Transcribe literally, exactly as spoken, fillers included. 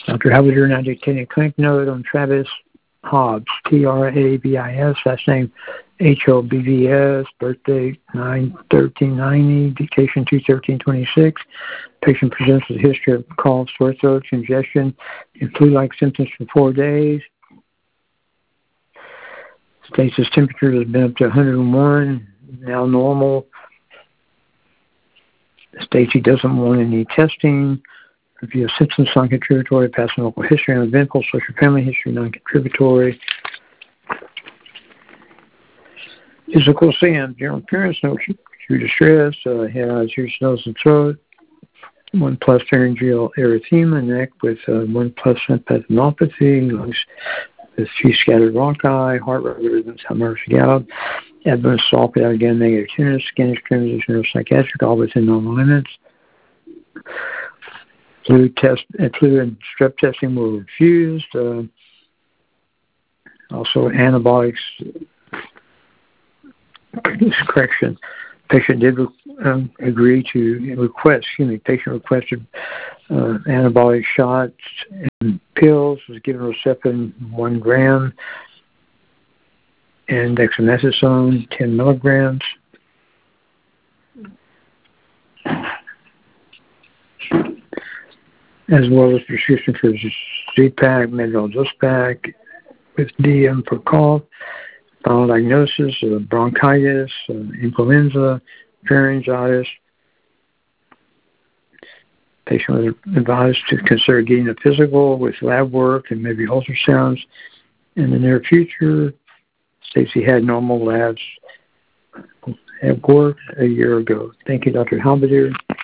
Doctor Halberdier now dictating a clinic note on Travis Hobbs, T R A V I S, last name H O B V S, birthday nine thirteen ninety, dictation two thirteen twenty-six. Patient presents with a history of cough, sore throat, congestion, and flu-like symptoms for four days. States his temperature has been up to one hundred one, now normal. States he doesn't want any testing. Review of symptoms, non-contributory, past medical history, uneventful, social family history, non-contributory. Physical exam, general appearance, no true distress, uh, head, eyes, ears, nose, and throat. One plus pharyngeal erythema, neck with uh, one plus lymphadenopathy, lungs with few scattered bronchi, heart rate rhythms, hemorrhagic gout, abdomen soft without again negative tenderness, skin extremities, neuropsychiatric, all within normal limits. Flu test, uh, flu and strep testing were refused. Uh, also, antibiotics. Correction. Patient did um, agree to request. Excuse me. Patient requested uh, antibiotic shots and pills. Was given Herceptin one gram and dexamethasone ten milligrams. As well as prescription for Z-Pak, Medrol Dospak with D M for cough. Final diagnosis of bronchitis, uh, influenza, pharyngitis. Patient was advised to consider getting a physical with lab work and maybe ultrasounds in the near future. States he had normal labs at work a year ago. Thank you, Doctor Halberdier.